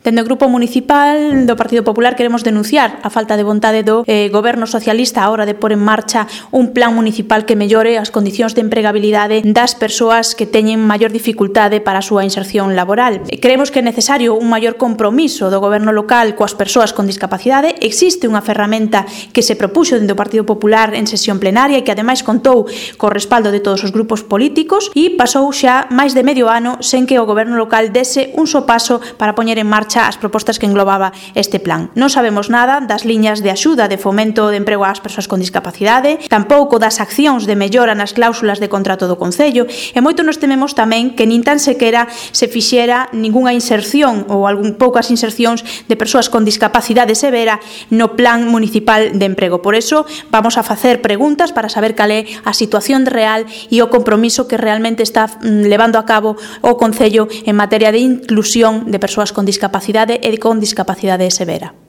Dende o Grupo Municipal do Partido Popular queremos denunciar a falta de vontade do Goberno socialista a hora de pôr en marcha un plan municipal que mellore as condicións de empregabilidade das persoas que teñen maior dificultade para a súa inserción laboral. Creemos que é necesario un maior compromiso do Goberno local coas persoas con discapacidade. Existe unha ferramenta que se propuxo dende o Partido Popular en sesión plenaria e que ademais contou co respaldo de todos os grupos políticos e pasou xa máis de medio ano sen que o Goberno local dese un só paso para poñer en marcha as propostas que englobaba este plan. Non sabemos nada das liñas de axuda de fomento de emprego ás persoas con discapacidade, tampouco das accións de mellora nas cláusulas de contrato do Concello, e moito nos tememos tamén que nin tan sequera se fixera ningunha inserción ou poucas insercións de persoas con discapacidade severa no plan municipal de emprego. Por eso vamos a facer preguntas para saber cal é a situación real e o compromiso que realmente está levando a cabo o Concello en materia de inclusión de persoas con discapacidade e con discapacidade severa.